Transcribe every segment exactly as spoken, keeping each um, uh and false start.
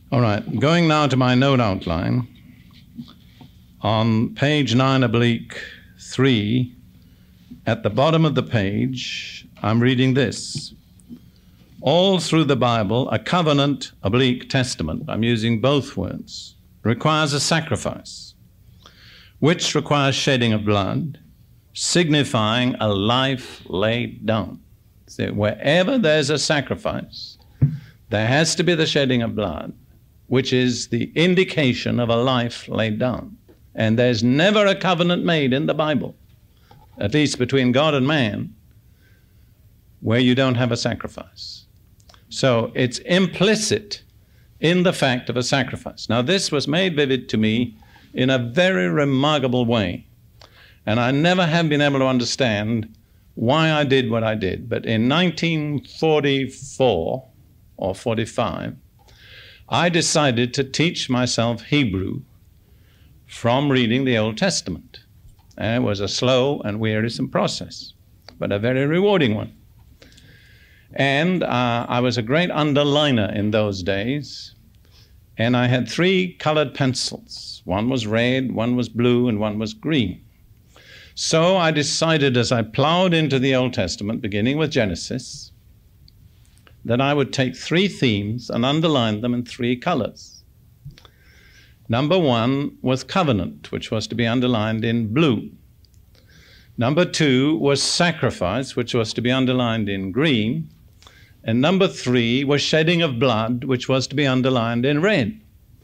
All right, going now to my note outline. On page nine oblique three, at the bottom of the page, I'm reading this. All through the Bible, a covenant oblique testament, I'm using both words, requires a sacrifice, which requires shedding of blood, signifying a life laid down. So wherever there's a sacrifice, there has to be the shedding of blood, which is the indication of a life laid down. And there's never a covenant made in the Bible, at least between God and man, where you don't have a sacrifice. So it's implicit in the fact of a sacrifice. Now, this was made vivid to me in a very remarkable way, and I never have been able to understand why I did what I did. But in nineteen forty-four or forty-five, I decided to teach myself Hebrew from reading the Old Testament. And it was a slow and wearisome process, but a very rewarding one. And uh, I was a great underliner in those days, and I had three colored pencils. One was red, one was blue, and one was green. So I decided, as I plowed into the Old Testament, beginning with Genesis, that I would take three themes and underline them in three colors. Number one was covenant, which was to be underlined in blue. Number two was sacrifice, which was to be underlined in green. And number three was shedding of blood, which was to be underlined in red.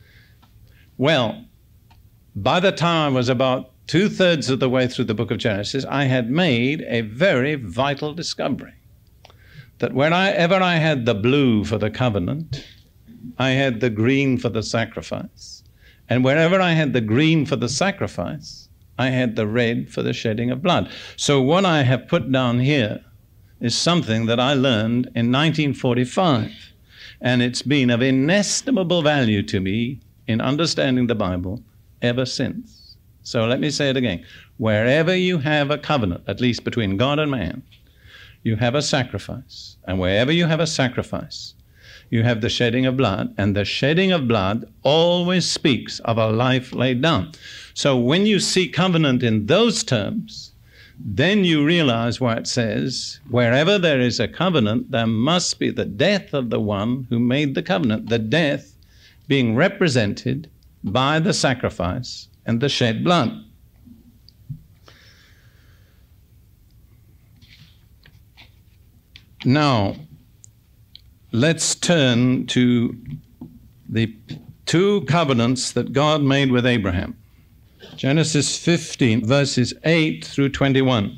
Well, by the time I was about two-thirds of the way through the book of Genesis, I had made a very vital discovery, that whenever I had the blue for the covenant, I had the green for the sacrifice. And wherever I had the green for the sacrifice, I had the red for the shedding of blood. So what I have put down here is something that I learned in nineteen forty-five, and it's been of inestimable value to me in understanding the Bible ever since. So let me say it again. Wherever you have a covenant, at least between God and man, you have a sacrifice. And wherever you have a sacrifice, you have the shedding of blood, and the shedding of blood always speaks of a life laid down. So when you see covenant in those terms, then you realize why it says, wherever there is a covenant, there must be the death of the one who made the covenant, the death being represented by the sacrifice and the shed blood. Now, let's turn to the two covenants that God made with Abraham. Genesis fifteen, verses eight through twenty-one.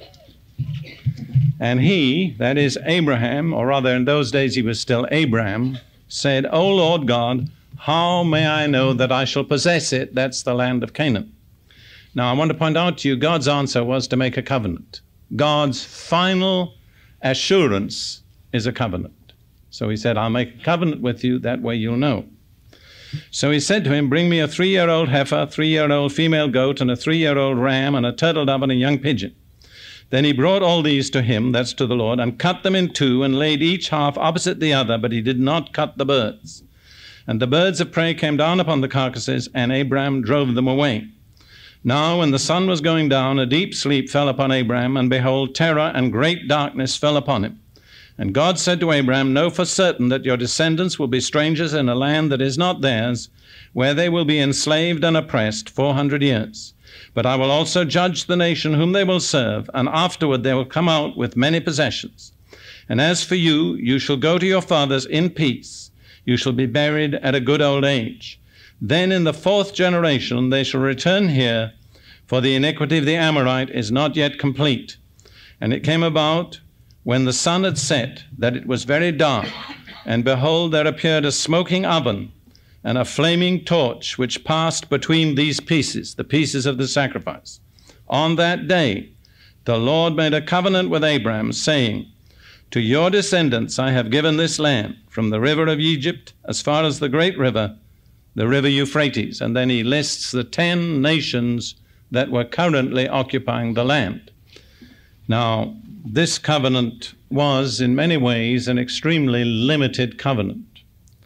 And he, that is Abraham, or rather in those days he was still Abram, said, O Lord God, how may I know that I shall possess it? That's the land of Canaan. Now I want to point out to you, God's answer was to make a covenant. God's final assurance is a covenant. So he said, I'll make a covenant with you, that way you'll know. So he said to him, bring me a three-year-old heifer, a three-year-old female goat, and a three-year-old ram, and a turtle dove, and a young pigeon. Then he brought all these to him, that's to the Lord, and cut them in two, and laid each half opposite the other, but he did not cut the birds. And the birds of prey came down upon the carcasses, and Abram drove them away. Now when the sun was going down, a deep sleep fell upon Abram, and behold, terror and great darkness fell upon him. And God said to Abram, know for certain that your descendants will be strangers in a land that is not theirs, where they will be enslaved and oppressed four hundred years. But I will also judge the nation whom they will serve, and afterward they will come out with many possessions. And as for you, you shall go to your fathers in peace. You shall be buried at a good old age. Then in the fourth generation they shall return here, for the iniquity of the Amorite is not yet complete. And it came about, when the sun had set, that it was very dark, and behold, there appeared a smoking oven and a flaming torch, which passed between these pieces, the pieces of the sacrifice. On that day, the Lord made a covenant with Abram, saying, to your descendants I have given this land, from the river of Egypt as far as the great river, the river Euphrates. And then he lists the ten nations that were currently occupying the land. Now, this covenant was in many ways an extremely limited covenant.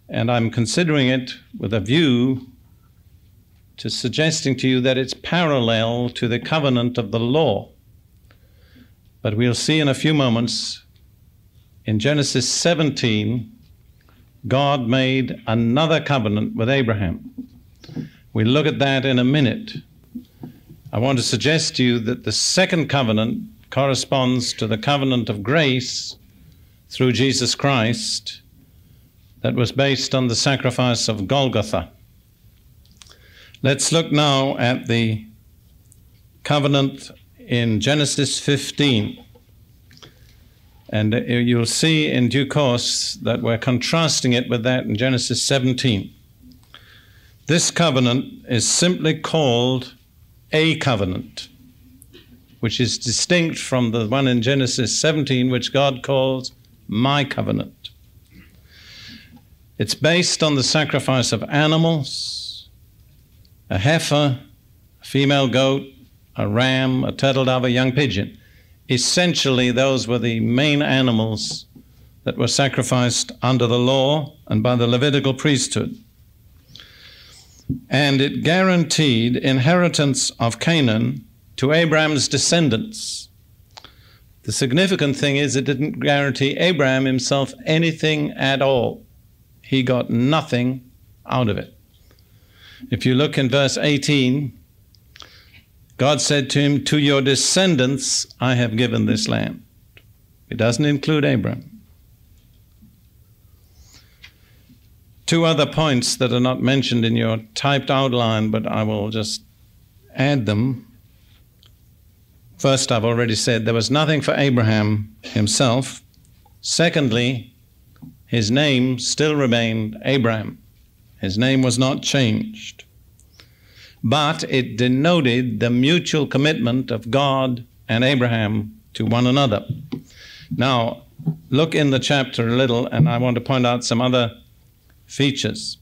And I'm considering it with a view to suggesting to you that it's parallel to the covenant of the law. But we'll see in a few moments, in Genesis seventeen, God made another covenant with Abraham. We'll look at that in a minute. I want to suggest to you that the second covenant corresponds to the covenant of grace through Jesus Christ that was based on the sacrifice of Golgotha. Let's look now at the covenant in Genesis fifteen. And you'll see in due course that we're contrasting it with that in Genesis seventeen. This covenant is simply called a covenant, which is distinct from the one in Genesis seventeen, which God calls my covenant. It's based on the sacrifice of animals, a heifer, a female goat, a ram, a turtle dove, a young pigeon. Essentially, those were the main animals that were sacrificed under the law and by the Levitical priesthood. And it guaranteed inheritance of Canaan to Abraham's descendants. The significant thing is it didn't guarantee Abraham himself anything at all. He got nothing out of it. If you look in verse eighteen, God said to him, "To your descendants I have given this land." It doesn't include Abraham. Two other points that are not mentioned in your typed outline, but I will just add them. First, I've already said there was nothing for Abraham himself. Secondly, his name still remained Abraham. His name was not changed. But it denoted the mutual commitment of God and Abraham to one another. Now, look in the chapter a little, and I want to point out some other features.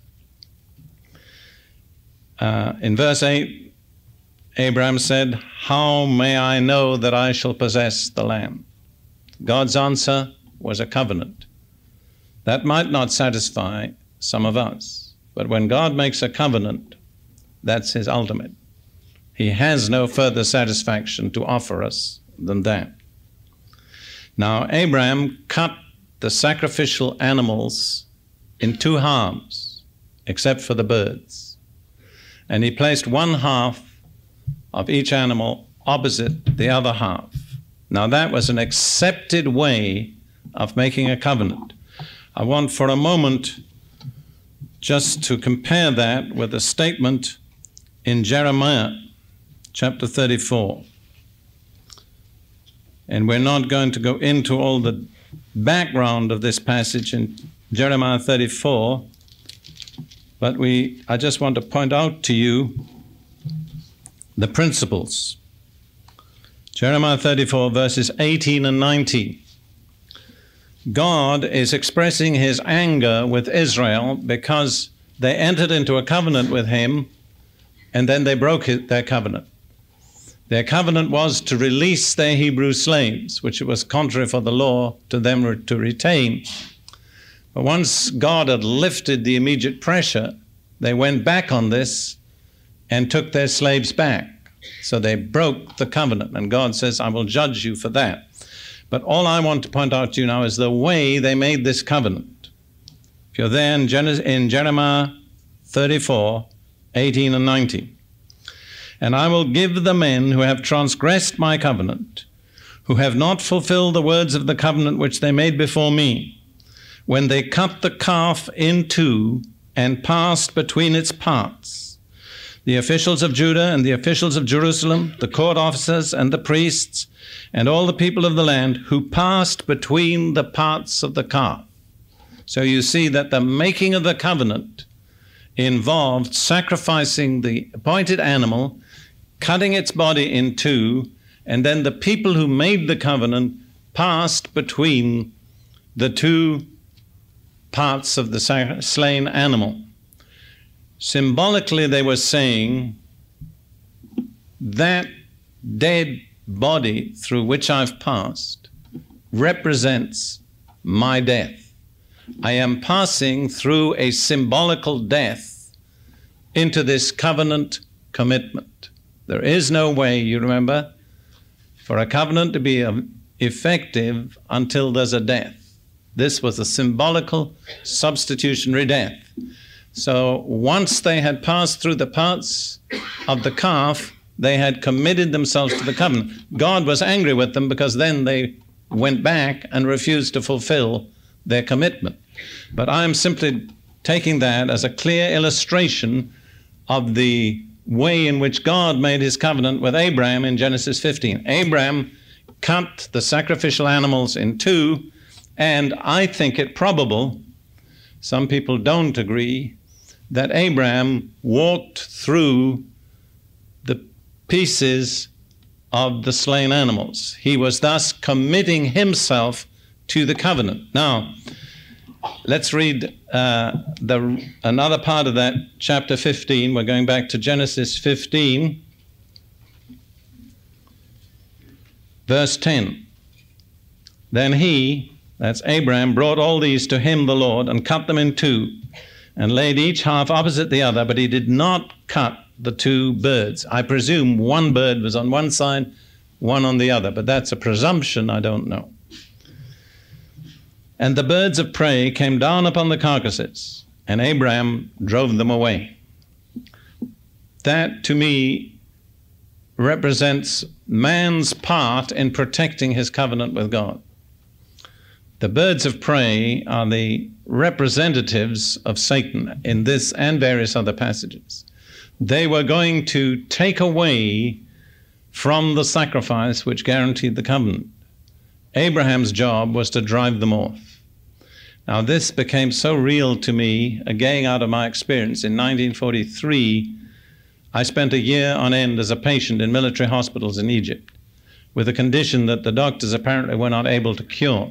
Uh, in verse eight, Abraham said, "How may I know that I shall possess the land?" God's answer was a covenant. That might not satisfy some of us, but when God makes a covenant, that's his ultimate. He has no further satisfaction to offer us than that. Now, Abraham cut the sacrificial animals in two halves, except for the birds. And he placed one half of each animal opposite the other half. Now, that was an accepted way of making a covenant. I want for a moment just to compare that with a statement in Jeremiah chapter thirty-four. And we're not going to go into all the background of this passage in Jeremiah thirty-four, but we, I just want to point out to you the principles. Jeremiah thirty-four, verses eighteen and nineteen. God is expressing his anger with Israel because they entered into a covenant with him and then they broke their covenant. Their covenant was to release their Hebrew slaves, which it was contrary for the law to them to retain. But once God had lifted the immediate pressure, they went back on this and took their slaves back. So they broke the covenant, and God says, "I will judge you for that." But all I want to point out to you now is the way they made this covenant. If you're there in, Gen- in Jeremiah thirty-four, eighteen and nineteen. "And I will give the men who have transgressed my covenant, who have not fulfilled the words of the covenant which they made before me, when they cut the calf in two and passed between its parts, the officials of Judah and the officials of Jerusalem, the court officers and the priests, and all the people of the land who passed between the parts of the calf." So you see that the making of the covenant involved sacrificing the appointed animal, cutting its body in two, and then the people who made the covenant passed between the two parts of the slain animal. Symbolically, they were saying, that dead body through which I've passed represents my death. I am passing through a symbolical death into this covenant commitment. There is no way, you remember, for a covenant to be effective until there's a death. This was a symbolical substitutionary death. So once they had passed through the parts of the calf, they had committed themselves to the covenant. God was angry with them because then they went back and refused to fulfill their commitment. But I'm simply taking that as a clear illustration of the way in which God made his covenant with Abraham in Genesis fifteen. Abraham cut the sacrificial animals in two, and I think it probable, some people don't agree, that Abraham walked through the pieces of the slain animals. He was thus committing himself to the covenant. Now, let's read uh, the, another part of that, chapter fifteen. We're going back to Genesis fifteen, verse ten. Then he, that's Abraham, brought all these to him, the Lord, and cut them in two, and laid each half opposite the other, but he did not cut the two birds. I presume one bird was on one side, one on the other, but that's a presumption, I don't know. And the birds of prey came down upon the carcasses, and Abraham drove them away. That, to me, represents man's part in protecting his covenant with God. The birds of prey are the representatives of Satan in this and various other passages. They were going to take away from the sacrifice which guaranteed the covenant. Abraham's job was to drive them off. Now, this became so real to me, again out of my experience. In nineteen forty-three, I spent a year on end as a patient in military hospitals in Egypt with a condition that the doctors apparently were not able to cure.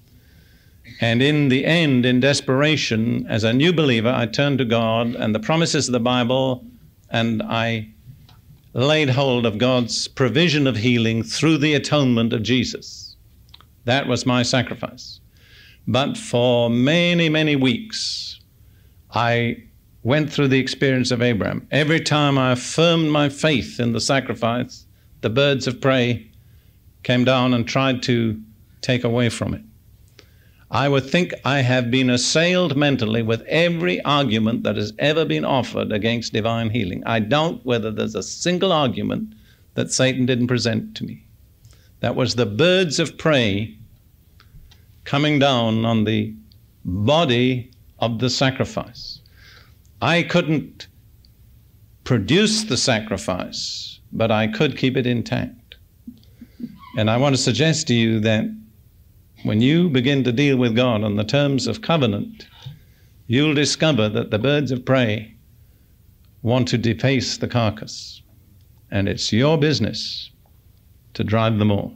And in the end, in desperation, as a new believer, I turned to God and the promises of the Bible, and I laid hold of God's provision of healing through the atonement of Jesus. That was my sacrifice. But for many, many weeks, I went through the experience of Abraham. Every time I affirmed my faith in the sacrifice, the birds of prey came down and tried to take away from it. I would think I have been assailed mentally with every argument that has ever been offered against divine healing. I doubt whether there's a single argument that Satan didn't present to me. That was the birds of prey coming down on the body of the sacrifice. I couldn't produce the sacrifice, but I could keep it intact. And I want to suggest to you that when you begin to deal with God on the terms of covenant, you'll discover that the birds of prey want to deface the carcass, and it's your business to drive them off.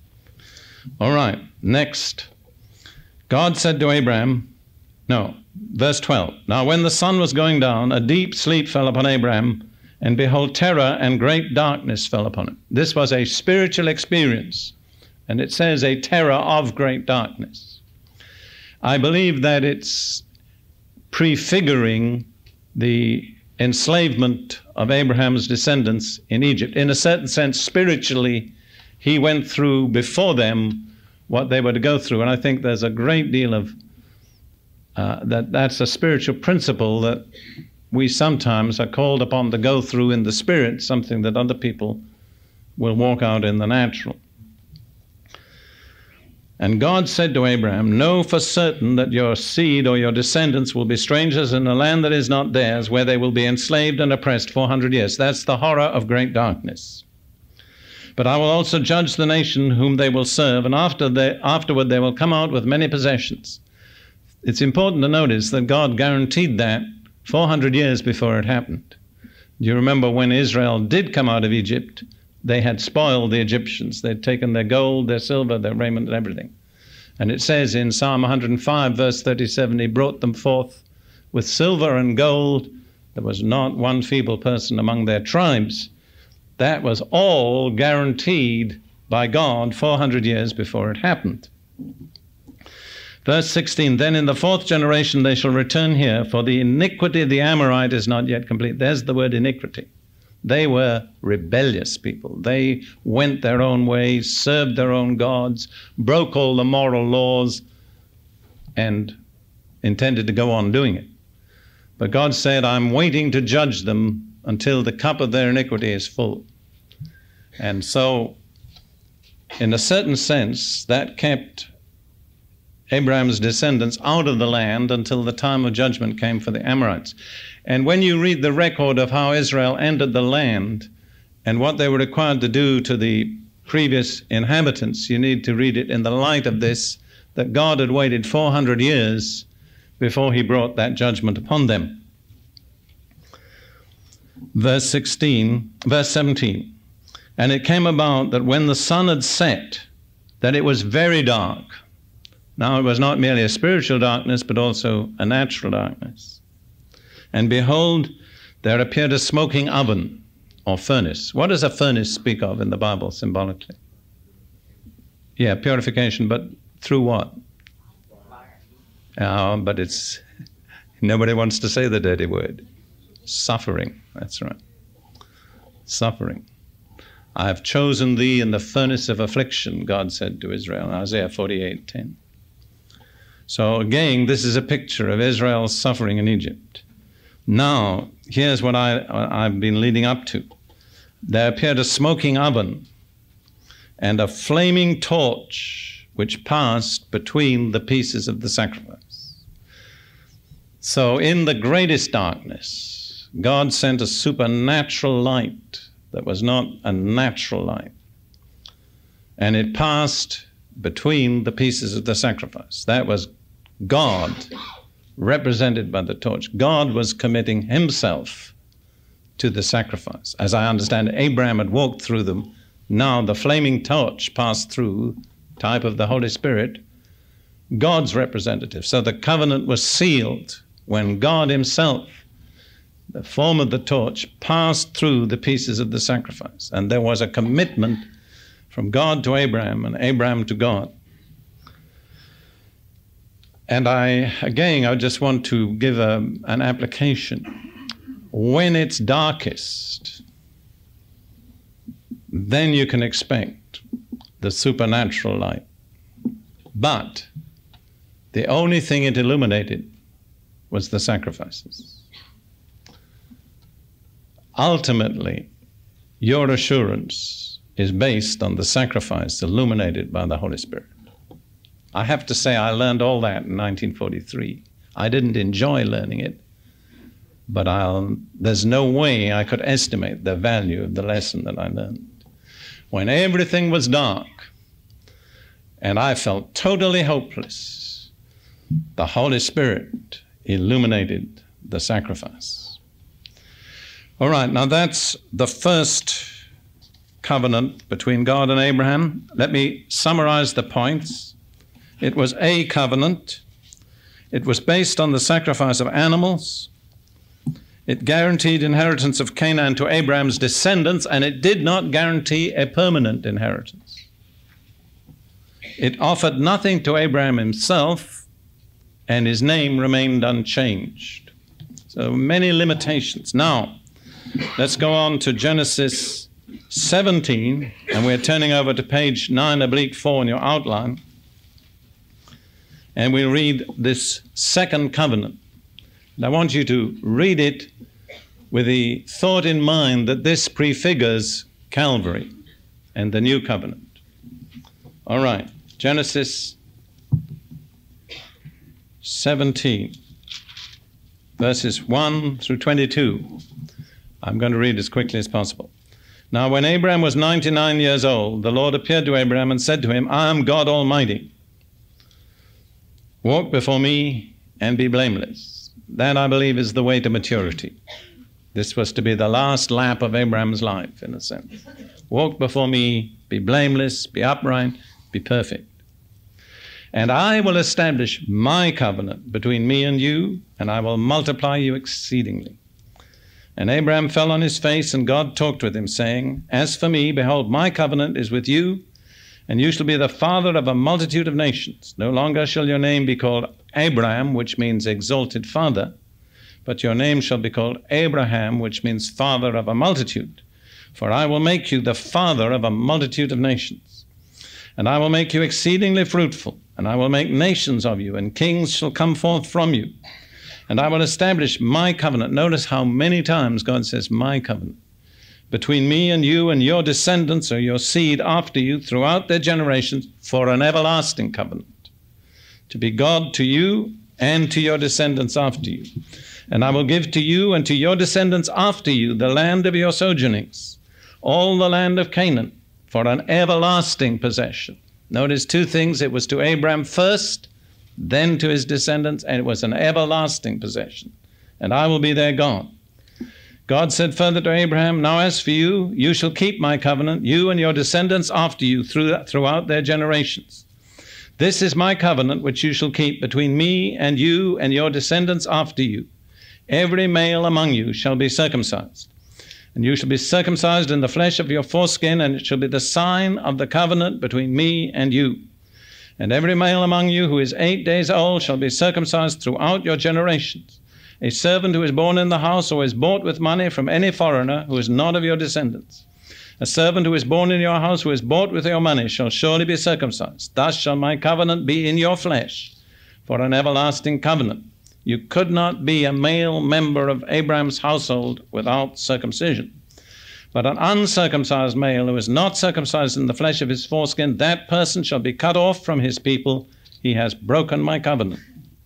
All right, next. God said to Abraham, no, verse twelve, now when the sun was going down, a deep sleep fell upon Abraham, and behold, terror and great darkness fell upon him. This was a spiritual experience. And it says a terror of great darkness. I believe that it's prefiguring the enslavement of Abraham's descendants in Egypt. In a certain sense, spiritually, he went through before them what they were to go through. And I think there's a great deal of, uh, that that's a spiritual principle that we sometimes are called upon to go through in the spirit, something that other people will walk out in the natural. And God said to Abraham, know for certain that your seed or your descendants will be strangers in a land that is not theirs, where they will be enslaved and oppressed four hundred years. That's the horror of great darkness. But I will also judge the nation whom they will serve, and after they, afterward they will come out with many possessions. It's important to notice that God guaranteed that four hundred years before it happened. Do you remember when Israel did come out of Egypt? They had spoiled the Egyptians. They'd taken their gold, their silver, their raiment, and everything. And it says in Psalm one hundred five, verse thirty-seven, he brought them forth with silver and gold. There was not one feeble person among their tribes. That was all guaranteed by God four hundred years before it happened. Verse sixteen, then in the fourth generation they shall return here, for the iniquity of the Amorite is not yet complete. There's the word iniquity. They were rebellious people. They went their own way, served their own gods, broke all the moral laws, and intended to go on doing it. But God said, I'm waiting to judge them until the cup of their iniquity is full. And so, in a certain sense, that kept Abraham's descendants out of the land until the time of judgment came for the Amorites. And when you read the record of how Israel entered the land and what they were required to do to the previous inhabitants, you need to read it in the light of this, that God had waited four hundred years before he brought that judgment upon them. Verse sixteen, verse seventeen, and it came about that when the sun had set, that it was very dark. Now it was not merely a spiritual darkness, but also a natural darkness. And behold, there appeared a smoking oven or furnace. What does a furnace speak of in the Bible symbolically? Yeah, purification, but through what? Uh, but it's, nobody wants to say the dirty word. Suffering, that's right. Suffering. I have chosen thee in the furnace of affliction, God said to Israel in Isaiah forty-eight ten. So again, this is a picture of Israel's suffering in Egypt. Now, here's what I, I've been leading up to. There appeared a smoking oven and a flaming torch which passed between the pieces of the sacrifice. So in the greatest darkness, God sent a supernatural light that was not a natural light. And it passed between the pieces of the sacrifice. That was God, represented by the torch. God was committing himself to the sacrifice. As I understand, Abraham had walked through them. Now the flaming torch passed through, type of the Holy Spirit, God's representative. So the covenant was sealed when God himself, the form of the torch, passed through the pieces of the sacrifice. And there was a commitment from God to Abraham and Abraham to God. And I, again, I just want to give a, an application. When it's darkest, then you can expect the supernatural light. But the only thing it illuminated was the sacrifices. Ultimately, your assurance is based on the sacrifice illuminated by the Holy Spirit. I have to say I learned all that in nineteen forty-three. I didn't enjoy learning it, but I'll, there's no way I could estimate the value of the lesson that I learned. When everything was dark and I felt totally hopeless, the Holy Spirit illuminated the sacrifice. All right, now that's the first covenant between God and Abraham. Let me summarize the points. It was a covenant. It was based on the sacrifice of animals. It guaranteed inheritance of Canaan to Abraham's descendants, and it did not guarantee a permanent inheritance. It offered nothing to Abraham himself, and his name remained unchanged. So many limitations. Now, let's go on to Genesis seventeen, and we're turning over to page nine oblique four in your outline. And we'll read this second covenant. And I want you to read it with the thought in mind that this prefigures Calvary and the new covenant. All right, Genesis seventeen, verses one through twenty-two. I'm going to read as quickly as possible. Now, when Abraham was ninety-nine years old, the Lord appeared to Abraham and said to him, I am God Almighty. Walk before me and be blameless. That, I believe, is the way to maturity. This was to be the last lap of Abraham's life, in a sense. Walk before me, be blameless, be upright, be perfect. And I will establish my covenant between me and you, and I will multiply you exceedingly. And Abraham fell on his face, and God talked with him, saying, As for me, behold, my covenant is with you, and you shall be the father of a multitude of nations. No longer shall your name be called Abraham, which means exalted father, but your name shall be called Abraham, which means father of a multitude. For I will make you the father of a multitude of nations. And I will make you exceedingly fruitful, and I will make nations of you, and kings shall come forth from you. And I will establish my covenant. Notice how many times God says, my covenant, between me and you and your descendants or your seed after you throughout their generations, for an everlasting covenant, to be God to you and to your descendants after you. And I will give to you and to your descendants after you the land of your sojournings, all the land of Canaan, for an everlasting possession. Notice two things. It was to Abraham first, then to his descendants, and it was an everlasting possession. And I will be their God. God said further to Abraham, now as for you, you shall keep my covenant, you and your descendants after you through, throughout their generations. This is my covenant which you shall keep between me and you and your descendants after you. Every male among you shall be circumcised. And you shall be circumcised in the flesh of your foreskin, and it shall be the sign of the covenant between me and you. And every male among you who is eight days old shall be circumcised throughout your generations. A servant who is born in the house or is bought with money from any foreigner who is not of your descendants. A servant who is born in your house who is bought with your money shall surely be circumcised. Thus shall my covenant be in your flesh for an everlasting covenant. You could not be a male member of Abraham's household without circumcision. But an uncircumcised male who is not circumcised in the flesh of his foreskin, that person shall be cut off from his people. He has broken my covenant.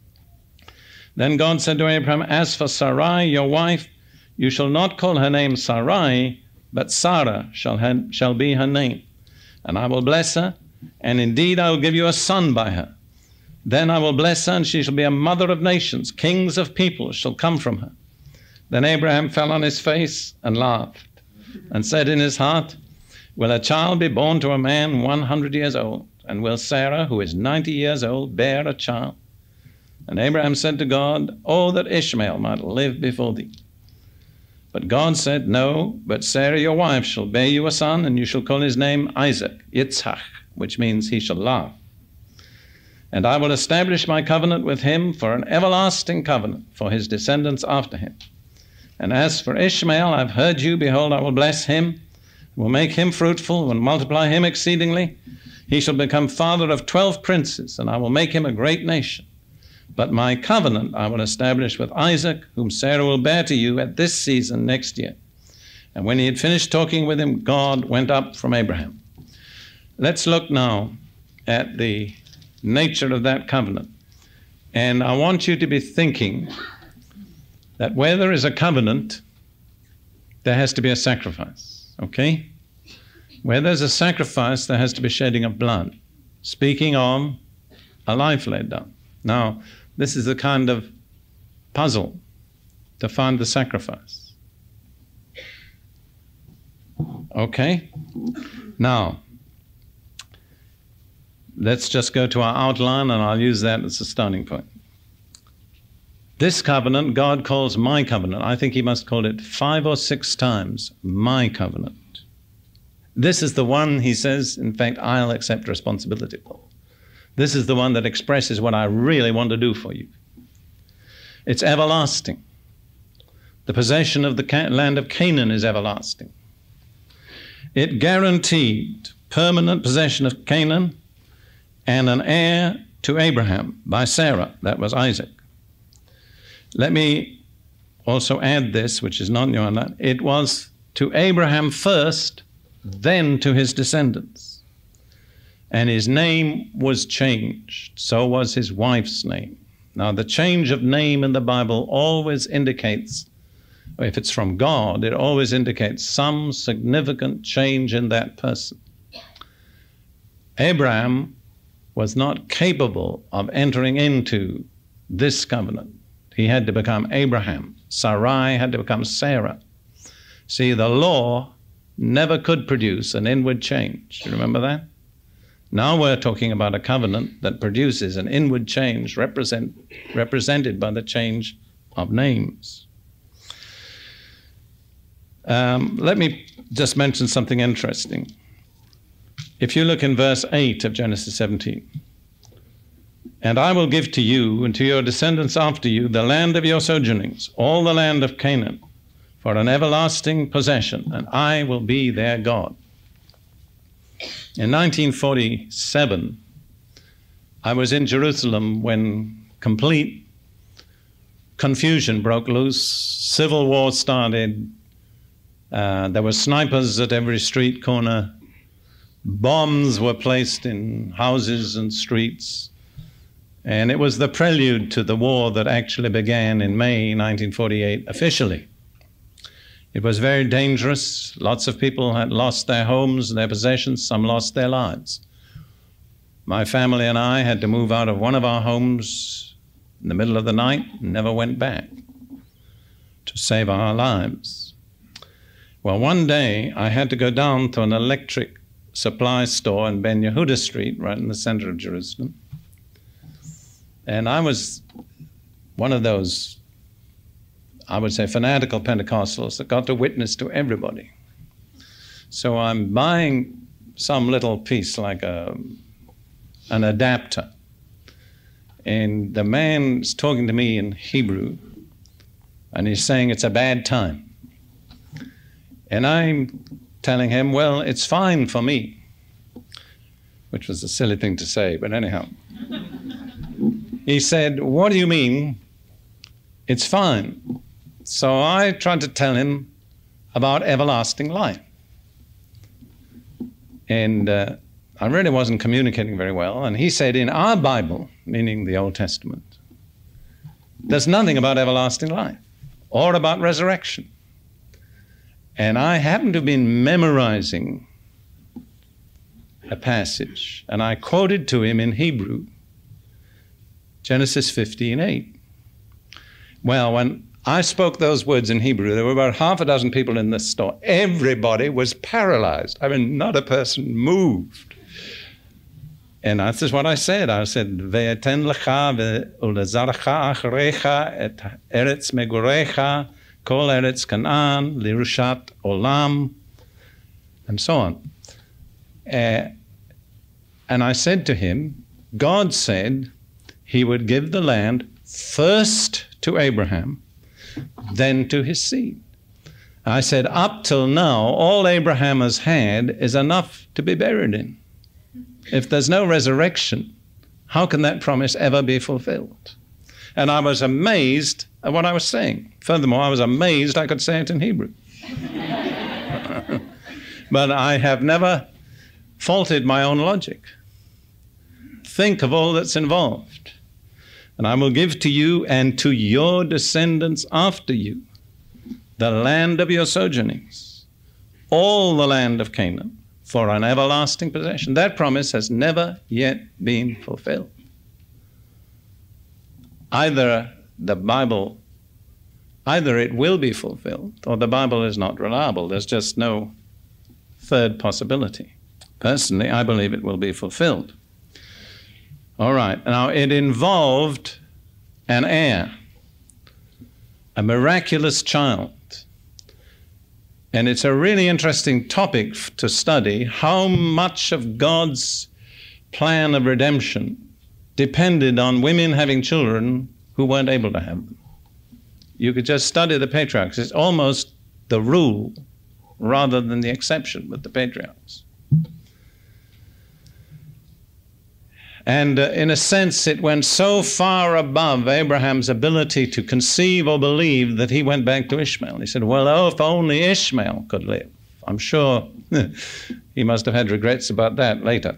Then God said to Abraham, as for Sarai, your wife, you shall not call her name Sarai, but Sarah shall, ha- shall be her name. And I will bless her, and indeed I will give you a son by her. Then I will bless her, and she shall be a mother of nations. Kings of peoples shall come from her. Then Abraham fell on his face and laughed, and said in his heart, will a child be born to a man one hundred years old? And will Sarah, who is ninety years old, bear a child? And Abraham said to God, oh, that Ishmael might live before thee. But God said, no, but Sarah your wife shall bear you a son, and you shall call his name Isaac, Yitzhak, which means he shall laugh. And I will establish my covenant with him for an everlasting covenant for his descendants after him. And as for Ishmael, I've heard you, behold, I will bless him, will make him fruitful, and multiply him exceedingly. He shall become father of twelve princes, and I will make him a great nation. But my covenant I will establish with Isaac, whom Sarah will bear to you at this season next year. And when he had finished talking with him, God went up from Abraham. Let's look now at the nature of that covenant. And I want you to be thinking that where there is a covenant, there has to be a sacrifice, okay? Where there's a sacrifice, there has to be shedding of blood. Speaking of a life laid down. Now, this is a kind of puzzle to find the sacrifice. Okay? Now, let's just go to our outline, and I'll use that as a starting point. This covenant, God calls my covenant. I think he must call it five or six times, my covenant. This is the one, he says, in fact, I'll accept responsibility for. This is the one that expresses what I really want to do for you. It's everlasting. The possession of the land of Canaan is everlasting. It guaranteed permanent possession of Canaan and an heir to Abraham by Sarah. That was Isaac. Let me also add this, which is not new on that. It was to Abraham first, then to his descendants. And his name was changed. So was his wife's name. Now, the change of name in the Bible always indicates, if it's from God, it always indicates some significant change in that person. Abraham was not capable of entering into this covenant. He had to become Abraham. Sarai had to become Sarah. See, the law never could produce an inward change. You remember that? Now we're talking about a covenant that produces an inward change represent, represented by the change of names. Um, let me just mention something interesting. If you look in verse eight of Genesis seventeen, and I will give to you and to your descendants after you the land of your sojournings, all the land of Canaan, for an everlasting possession, and I will be their God. In nineteen forty-seven, I was in Jerusalem when complete confusion broke loose, civil war started, uh, there were snipers at every street corner, bombs were placed in houses and streets, and it was the prelude to the war that actually began in May nineteen forty-eight officially. It was very dangerous. Lots of people had lost their homes, their possessions, some lost their lives. My family and I had to move out of one of our homes in the middle of the night and never went back to save our lives. Well, one day I had to go down to an electric supply store in Ben Yehuda Street, right in the center of Jerusalem. And I was one of those, I would say, fanatical Pentecostals that got to witness to everybody. So I'm buying some little piece like a, an adapter. And the man's talking to me in Hebrew, and he's saying it's a bad time. And I'm telling him, well, it's fine for me, which was a silly thing to say, but anyhow. He said, what do you mean? It's fine. So I tried to tell him about everlasting life. And uh, I really wasn't communicating very well. And he said, in our Bible, meaning the Old Testament, there's nothing about everlasting life or about resurrection. And I happened to have been memorizing a passage, and I quoted to him in Hebrew, Genesis fifteen eight. Well, when I spoke those words in Hebrew, there were about half a dozen people in the store. Everybody was paralyzed. I mean, not a person moved. And this is what I said. I said, Ve'eten lecha ve'ulezarcha acharecha et eretz megurecha kol eretz Canaan lirushat olam, and so on. Uh, and I said to him, God said he would give the land first to Abraham, then to his seed. I said, up till now, all Abraham has had is enough to be buried in. If there's no resurrection, how can that promise ever be fulfilled? And I was amazed at what I was saying. Furthermore, I was amazed I could say it in Hebrew. But I have never faulted my own logic. Think of all that's involved. And I will give to you and to your descendants after you the land of your sojournings, all the land of Canaan, for an everlasting possession. That promise has never yet been fulfilled. Either the Bible, either it will be fulfilled, or the Bible is not reliable. There's just no third possibility. Personally, I believe it will be fulfilled. All right, now it involved an heir, a miraculous child. And it's a really interesting topic to study, how much of God's plan of redemption depended on women having children who weren't able to have them. You could just study the patriarchs. It's almost the rule rather than the exception with the patriarchs. And uh, in a sense, it went so far above Abraham's ability to conceive or believe that he went back to Ishmael. He said, well, oh, if only Ishmael could live. I'm sure he must have had regrets about that later.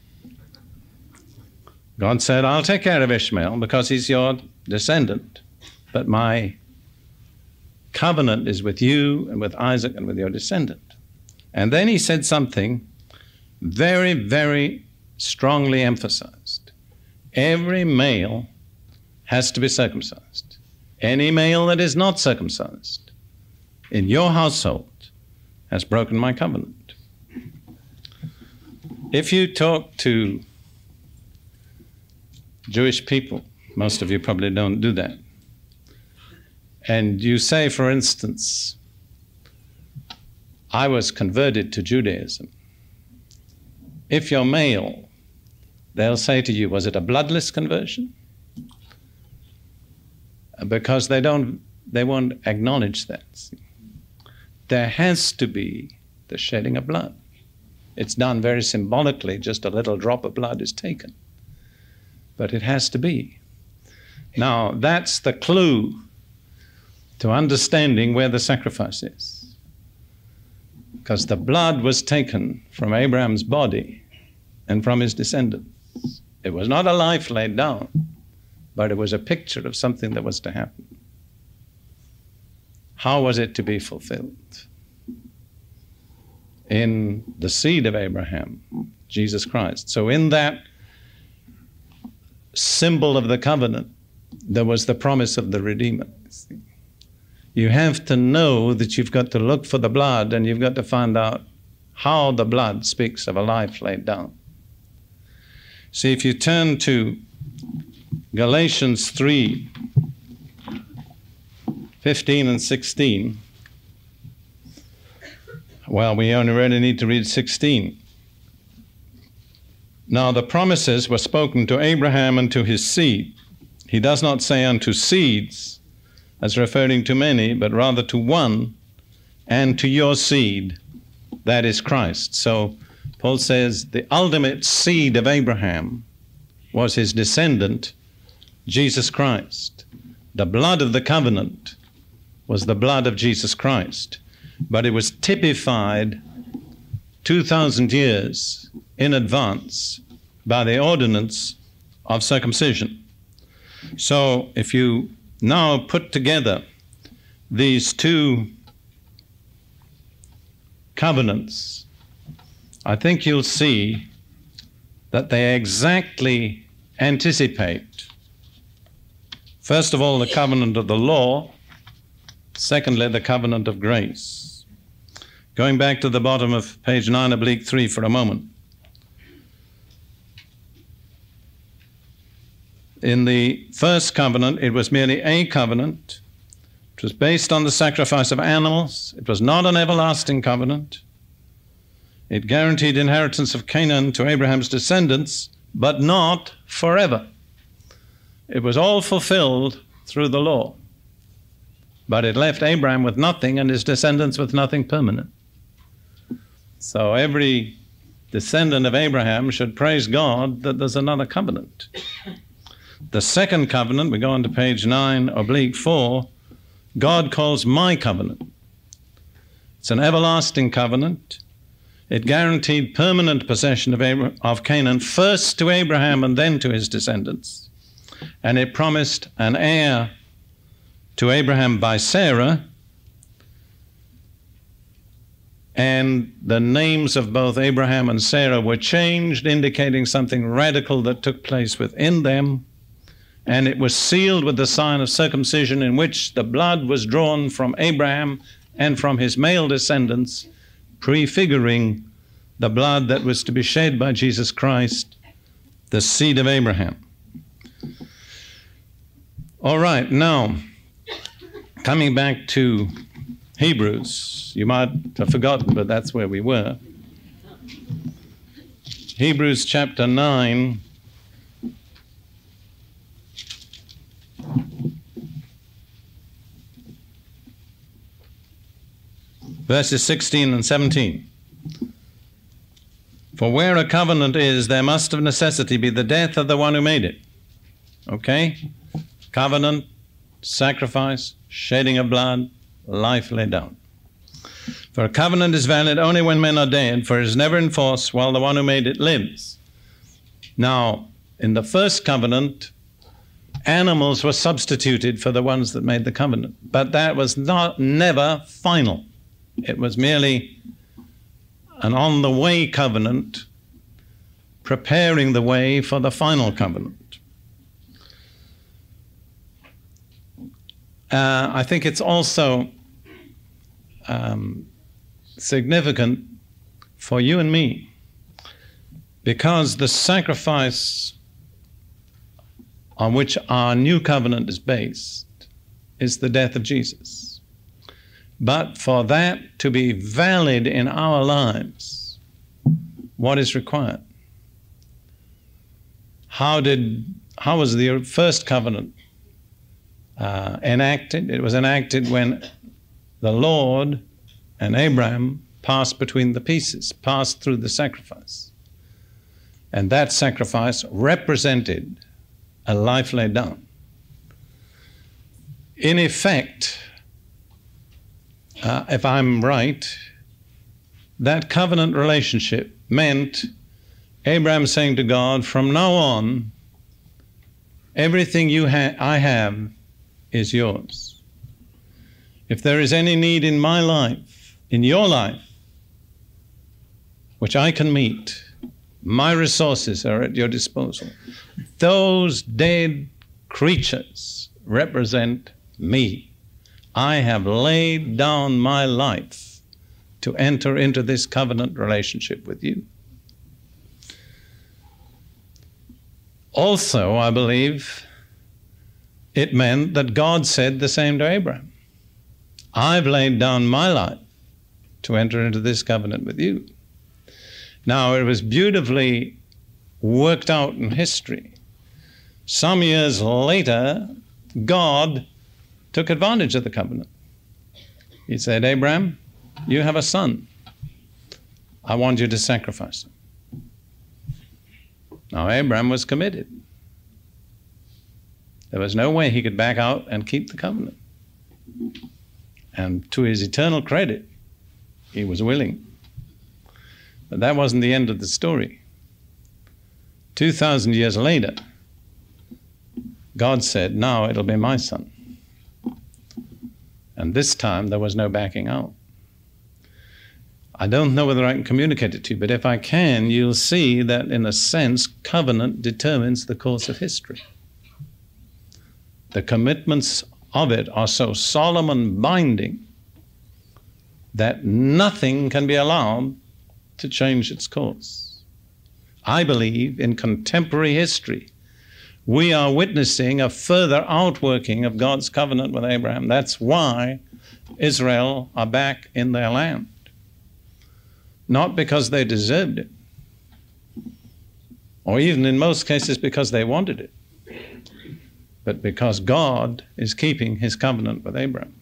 God said, I'll take care of Ishmael because he's your descendant, but my covenant is with you and with Isaac and with your descendant. And then he said something very, very strongly emphasized. Every male has to be circumcised. Any male that is not circumcised in your household has broken my covenant. If you talk to Jewish people, most of you probably don't do that, and you say, for instance, I was converted to Judaism if you're male, they'll say to you, was it a bloodless conversion? Because they don't, they won't acknowledge that. There has to be the shedding of blood. It's done very symbolically, just a little drop of blood is taken. But it has to be. Now, that's the clue to understanding where the sacrifice is. Because the blood was taken from Abraham's body and from his descendants. It was not a life laid down, but it was a picture of something that was to happen. How was it to be fulfilled? In the seed of Abraham, Jesus Christ. So in that symbol of the covenant, there was the promise of the Redeemer. You have to know that you've got to look for the blood, and you've got to find out how the blood speaks of a life laid down. See, if you turn to Galatians three, fifteen and sixteen, well, we only really need to read sixteen. Now the promises were spoken to Abraham and to his seed. He does not say unto seeds, as referring to many, but rather to one, and to your seed, that is Christ. So Paul says the ultimate seed of Abraham was his descendant, Jesus Christ. The blood of the covenant was the blood of Jesus Christ, but it was typified two thousand years in advance by the ordinance of circumcision. So if you now put together these two covenants, I think you'll see that they exactly anticipate, first of all, the covenant of the law, secondly, the covenant of grace. Going back to the bottom of page nine, oblique three for a moment. In the first covenant, it was merely a covenant. It was based on the sacrifice of animals. It was not an everlasting covenant. It guaranteed inheritance of Canaan to Abraham's descendants, but not forever. It was all fulfilled through the law. But it left Abraham with nothing and his descendants with nothing permanent. So every descendant of Abraham should praise God that there's another covenant. The second covenant, we go on to page nine, oblique four, God calls my covenant. It's an everlasting covenant. It guaranteed permanent possession of, Abra- of Canaan, first to Abraham and then to his descendants. And it promised an heir to Abraham by Sarah, and the names of both Abraham and Sarah were changed, indicating something radical that took place within them. And it was sealed with the sign of circumcision, in which the blood was drawn from Abraham and from his male descendants, prefiguring the blood that was to be shed by Jesus Christ, the seed of Abraham. All right, now, coming back to Hebrews, you might have forgotten, but that's where we were. Hebrews chapter nine, verses sixteen and seventeen. For where a covenant is, there must of necessity be the death of the one who made it. Okay? Covenant, sacrifice, shedding of blood, life laid down. For a covenant is valid only when men are dead, for it is never in force while the one who made it lives. Now, in the first covenant, animals were substituted for the ones that made the covenant. But that was not never final. It was merely an on-the-way covenant, preparing the way for the final covenant. Uh, I think it's also um, significant for you and me, because the sacrifice on which our new covenant is based is the death of Jesus. But for that to be valid in our lives, what is required. How did, how was the first covenant uh, enacted? It was enacted when the Lord and Abraham passed between the pieces, passed through the sacrifice. And that sacrifice represented a life laid down. In effect, uh, if I'm right, that covenant relationship meant Abraham saying to God, from now on, everything you ha- I have is yours. If there is any need in my life, in your life, which I can meet, my resources are at your disposal. Those dead creatures represent me. I have laid down my life to enter into this covenant relationship with you. Also, I believe it meant that God said the same to Abraham. I've laid down my life to enter into this covenant with you. Now, it was beautifully worked out in history. Some years later, God took advantage of the covenant. He said, Abraham, you have a son. I want you to sacrifice him. Now, Abraham was committed. There was no way he could back out and keep the covenant. And to his eternal credit, he was willing. But that wasn't the end of the story. Two thousand years later, God said, now it'll be my son. And this time there was no backing out. I don't know whether I can communicate it to you, but if I can, you'll see that in a sense, covenant determines the course of history. The commitments of it are so solemn and binding that nothing can be allowed to change its course. I believe in contemporary history, we are witnessing a further outworking of God's covenant with Abraham. That's why Israel are back in their land. Not because they deserved it, or even in most cases because they wanted it, but because God is keeping his covenant with Abraham.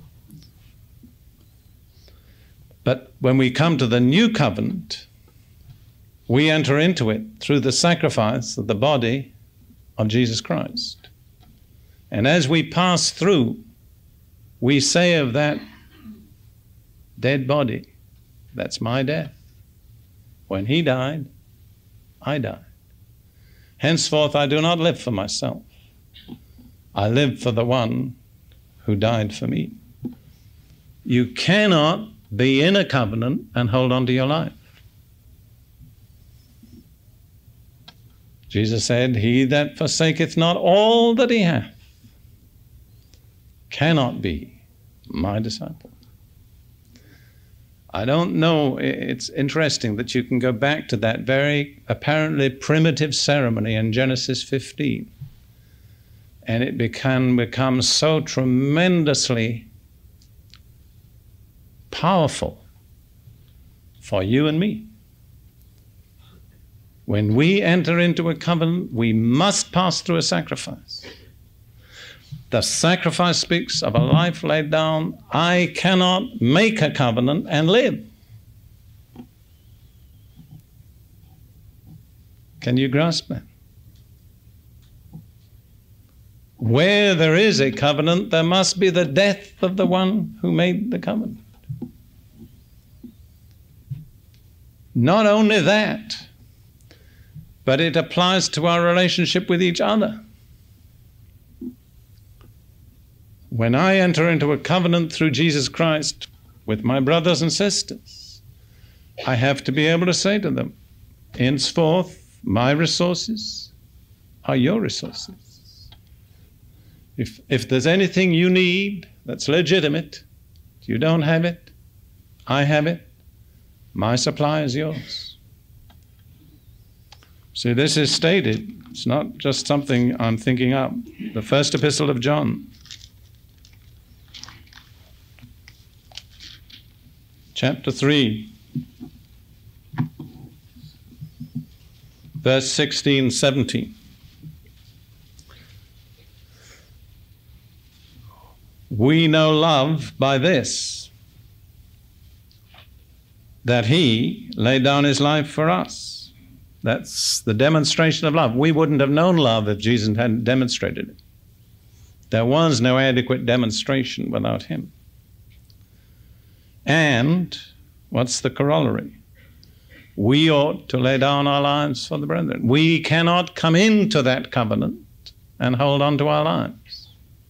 But when we come to the new covenant, we enter into it through the sacrifice of the body of Jesus Christ. And as we pass through, we say of that dead body, that's my death. When he died, I died. Henceforth, I do not live for myself. I live for the one who died for me. You cannot be in a covenant and hold on to your life. Jesus said, he that forsaketh not all that he hath cannot be my disciple. I don't know, it's interesting that you can go back to that very apparently primitive ceremony in Genesis fifteen, and it can become so tremendously powerful for you and me. When we enter into a covenant, we must pass through a sacrifice. The sacrifice speaks of a life laid down. I cannot make a covenant and live. Can you grasp that? Where there is a covenant, there must be the death of the one who made the covenant. Not only that, but it applies to our relationship with each other. When I enter into a covenant through Jesus Christ with my brothers and sisters, I have to be able to say to them, henceforth, my resources are your resources. If, if there's anything you need that's legitimate, you don't have it, I have it, my supply is yours. See, this is stated. It's not just something I'm thinking up. The first epistle of John, chapter three. verse sixteen, seventeen. We know love by this, that he laid down his life for us. That's the demonstration of love. We wouldn't have known love if Jesus hadn't demonstrated it. There was no adequate demonstration without him. And what's the corollary? We ought to lay down our lives for the brethren. We cannot come into that covenant and hold on to our lives.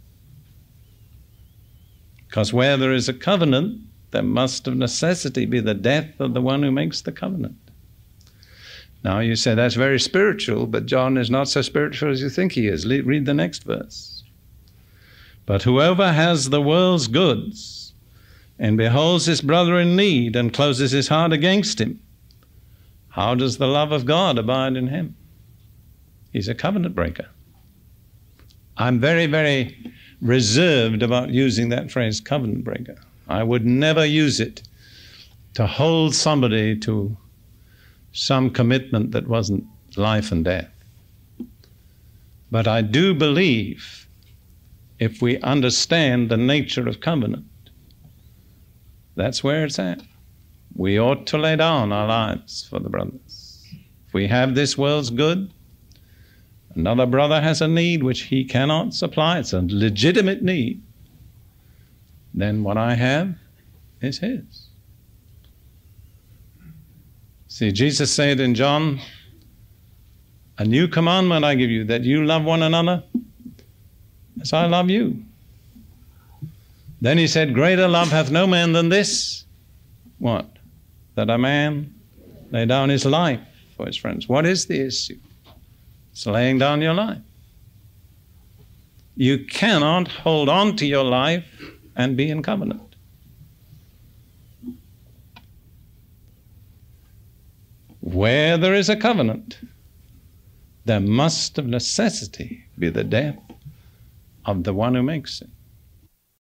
Because where there is a covenant, there must of necessity be the death of the one who makes the covenant. Now you say that's very spiritual, but John is not so spiritual as you think he is. Le- read the next verse. But whoever has the world's goods and beholds his brother in need and closes his heart against him, how does the love of God abide in him? He's a covenant breaker. I'm very, very reserved about using that phrase, covenant breaker. I would never use it to hold somebody to some commitment that wasn't life and death. But I do believe if we understand the nature of covenant, that's where it's at. We ought to lay down our lives for the brothers. If we have this world's good, another brother has a need which he cannot supply, it's a legitimate need, then what I have is his. See, Jesus said in John, a new commandment I give you, that you love one another as I love you. Then he said, greater love hath no man than this. What? That a man lay down his life for his friends. What is the issue? It's laying down your life. You cannot hold on to your life and be in covenant. Where there is a covenant, there must of necessity be the death of the one who makes it.